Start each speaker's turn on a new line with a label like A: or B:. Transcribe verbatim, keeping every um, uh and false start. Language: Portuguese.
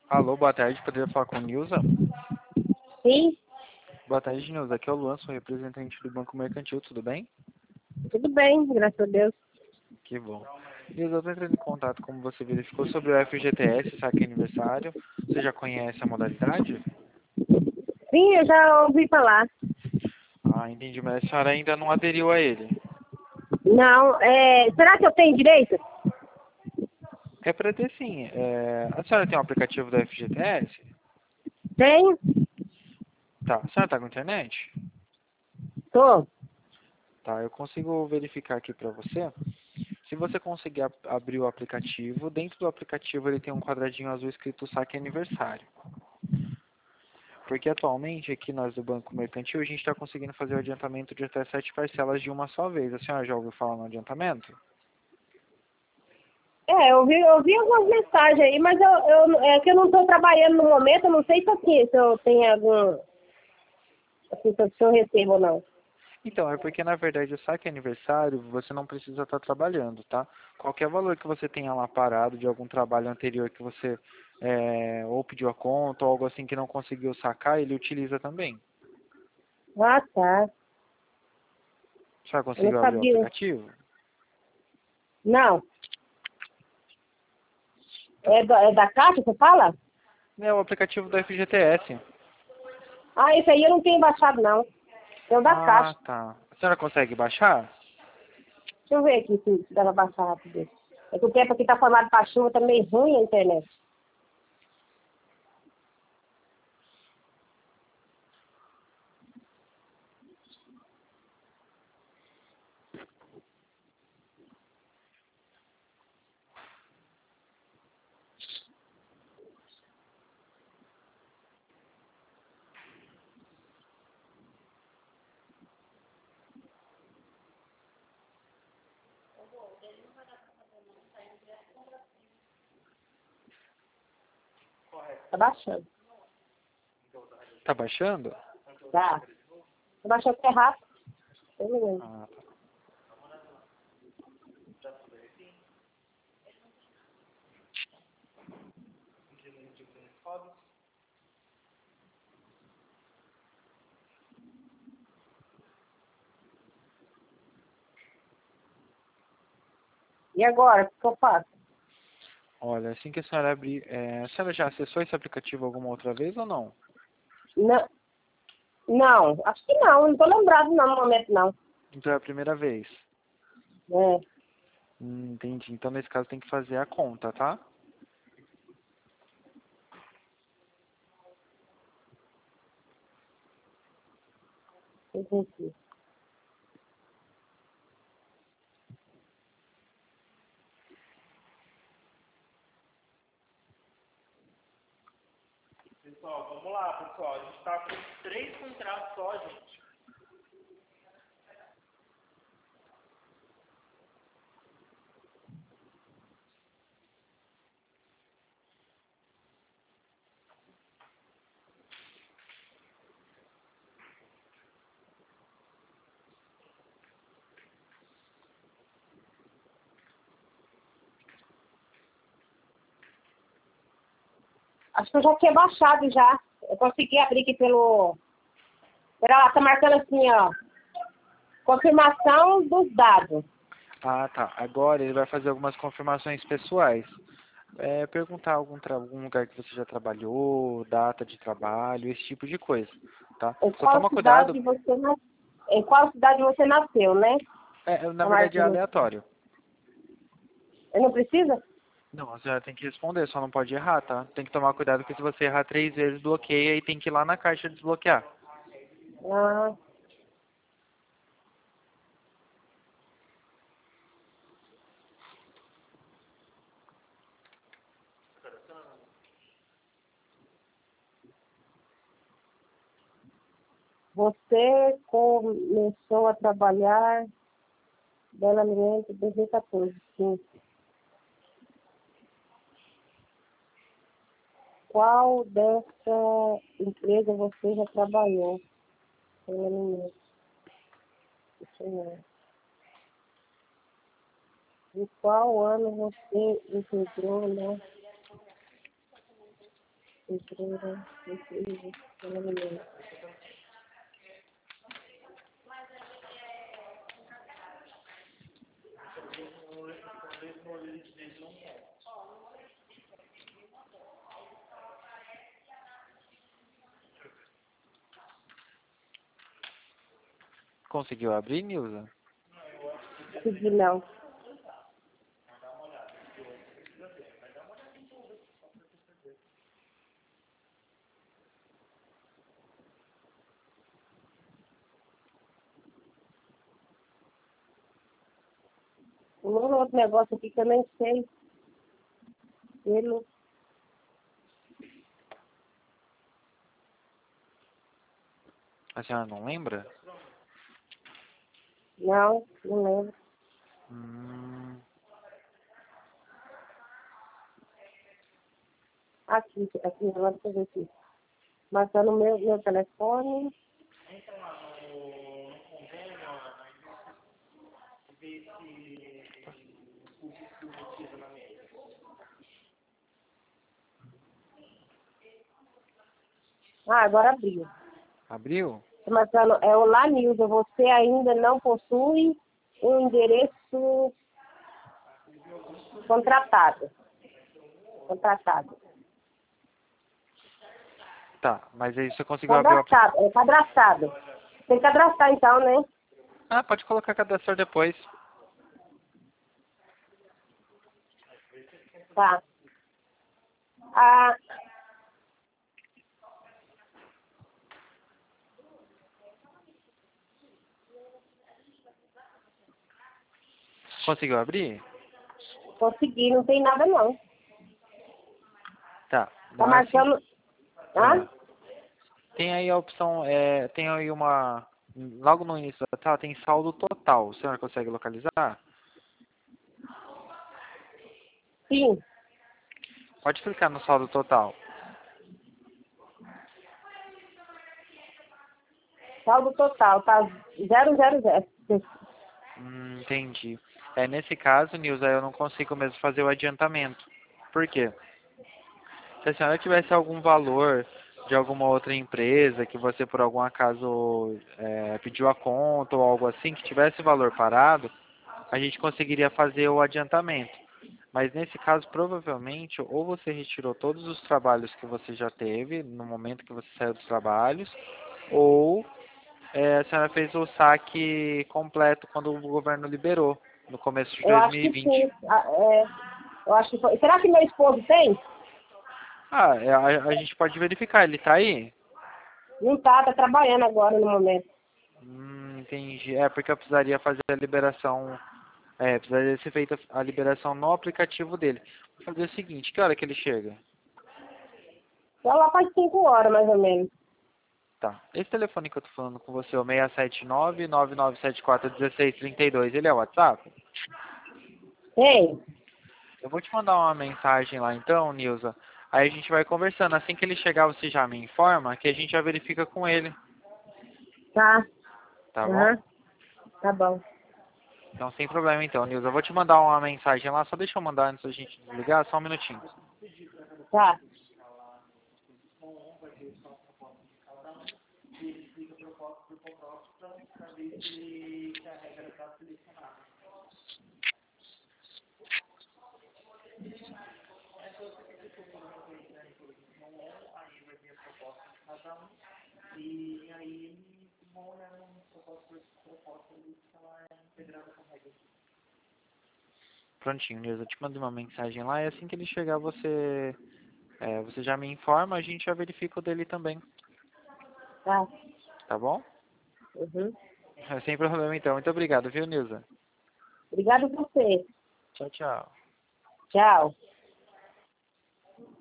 A: Alô, boa tarde, poderia falar com Nilza?
B: Sim,
A: Boa tarde, Nilza. Aqui é o Luan, sou representante do Banco Mercantil, tudo bem?
B: tudo bem, graças a Deus.
A: Que bom. Nilza, eu estou entrando em contato, como você verificou, sobre o F G T S, saque aniversário. Você já conhece a modalidade?
B: Sim, eu já ouvi falar.
A: Ah, entendi, mas a senhora ainda não aderiu a ele.
B: Não, é, será que eu tenho direito?
A: É para ter sim. É... A senhora tem um aplicativo do F G T S?
B: Tenho?
A: Tá. A senhora está com internet?
B: Tô.
A: Tá, eu consigo verificar aqui para você. Se você conseguir ab- abrir o aplicativo, dentro do aplicativo ele tem um quadradinho azul escrito saque aniversário. Porque atualmente aqui nós do Banco Mercantil a gente está conseguindo fazer o adiantamento de até sete parcelas de uma só vez. A senhora já ouviu falar no adiantamento?
B: É, eu vi, eu vi algumas mensagens aí, mas eu, eu, é que eu não estou trabalhando no momento, eu não sei se, aqui, se eu tenho algum, assim, se eu se eu recebo ou não.
A: Então, é porque na verdade o saque aniversário você não precisa estar trabalhando, tá? Qualquer valor que você tenha lá parado de algum trabalho anterior que você é, ou pediu a conta ou algo assim que não conseguiu sacar, ele utiliza também.
B: Ah, tá.
A: A senhora
B: Eu não
A: conseguiu abrir o
B: sabia.
A: aplicativo?
B: Não.
A: Tá.
B: É da, é da Caixa, você fala?
A: É o aplicativo do F G T S.
B: Ah, esse aí eu não tenho baixado, não. É o da
A: Ah,
B: Caixa.
A: tá. A senhora consegue baixar?
B: Deixa eu ver aqui se, se dá pra baixar rápido. É que o tempo aqui tá formado pra chuva, tá meio ruim a internet. Tá baixando.
A: Tá baixando?
B: Tá. Tá baixando até rápido. Eu não lembro.
A: Ah, tá.
B: E agora, o que eu faço?
A: Olha, assim que a senhora abrir, é, a senhora já acessou esse aplicativo alguma outra vez ou não?
B: Não, não, acho que não, não tô lembrado não, no momento não.
A: Então é a primeira vez.
B: É,
A: Hum, entendi. Então nesse caso tem que fazer a conta, tá?
B: entendi.
A: Pessoal, vamos lá, pessoal. A gente está com três contratos só, gente.
B: Acho que eu já tinha baixado já. Eu consegui abrir aqui pelo... Pera lá, tá marcando assim, ó. Confirmação dos dados.
A: Ah, tá. Agora ele vai fazer algumas confirmações pessoais. É, perguntar algum, tra- algum lugar que você já trabalhou, data de trabalho, esse tipo de coisa, tá?
B: Em
A: Só
B: qual
A: toma cuidado,
B: cidade você nas... Em qual cidade você nasceu, né?
A: é, na
B: Tá
A: verdade é
B: marcando aqui.
A: aleatório.
B: Eu não precisa?
A: Não, a senhora tem que responder, só não pode errar, tá? Tem que tomar cuidado que se você errar três vezes, bloqueia e tem que ir lá na caixa desbloquear.
B: Ah, você começou a trabalhar Bela Alimentos em dois mil e quatorze, sim. Qual dessa empresa você já trabalhou? Bela Alimentos. Deixa eu ver. Em qual ano você integrou, né? Pedreira, Pedreira, pelo menos.
A: Conseguiu abrir, Nilza?
B: Segui não. Um outro negócio aqui que eu nem sei. Ele...
A: A senhora não lembra?
B: Não, não lembro.
A: Hum,
B: Aqui, aqui, agora deixa eu ver aqui. Mas tá no meu, meu telefone. Ah, agora abriu.
A: abriu?
B: Mas tá no- é o Lanilda, você ainda não possui um endereço contratado. Contratado.
A: Tá, mas aí você conseguiu abrir o aplicativo.
B: Cadastrado, é cadastrado. Tem que cadastrar então, né?
A: Ah, pode colocar cadastro depois.
B: Tá. Ah,
A: Conseguiu abrir?
B: consegui, não tem nada não.
A: Tá.
B: Tá
A: Não é assim.
B: marcando. Hã?
A: É. Tem aí a opção, é, tem aí uma. Logo no início da tela tem saldo total. A senhora consegue localizar?
B: Sim.
A: Pode clicar no saldo total.
B: Saldo total, tá zero zero zero.
A: Hum, entendi. É, nesse caso, Nilza, eu não consigo mesmo fazer o adiantamento. Por quê? Se a senhora tivesse algum valor de alguma outra empresa que você por algum acaso é, pediu a conta ou algo assim, que tivesse valor parado, a gente conseguiria fazer o adiantamento. Mas nesse caso, provavelmente, ou você retirou todos os trabalhos que você já teve no momento que você saiu dos trabalhos, ou é, a senhora fez o saque completo quando o governo liberou, no começo de
B: Eu acho que
A: dois mil e vinte.
B: sim. Ah, é, eu acho que foi. Será que meu esposo tem?
A: Ah, é, a, a gente pode verificar, ele tá aí?
B: Não tá, tá trabalhando agora no momento.
A: Hum, entendi. É porque eu precisaria fazer a liberação, é, precisaria ser feita a liberação no aplicativo dele. Vou fazer o seguinte, que hora que ele chega?
B: Só lá faz cinco horas, mais ou menos.
A: Tá. Esse telefone que eu tô falando com você, o seis sete nove, nove nove sete quatro, um seis três dois, ele é o WhatsApp?
B: Tem?
A: Eu vou te mandar uma mensagem lá então, Nilza. Aí a gente vai conversando. Assim que ele chegar, você já me informa que a gente já verifica com ele,
B: Tá.
A: tá bom?
B: Aham. Tá bom.
A: Então, sem problema então, Nilza. Eu vou te mandar uma mensagem lá, só deixa eu mandar antes da gente desligar, só um minutinho.
B: Tá.
A: Prontinho, Nilza. Eu te mando uma mensagem lá e assim que ele chegar, você, é, você já me informa, a gente já verifica o dele também,
B: Tá.
A: tá bom?
B: Uhum.
A: Sem problema então. Muito obrigado, viu, Nilza?
B: Obrigada a você.
A: Tchau, tchau.
B: Tchau.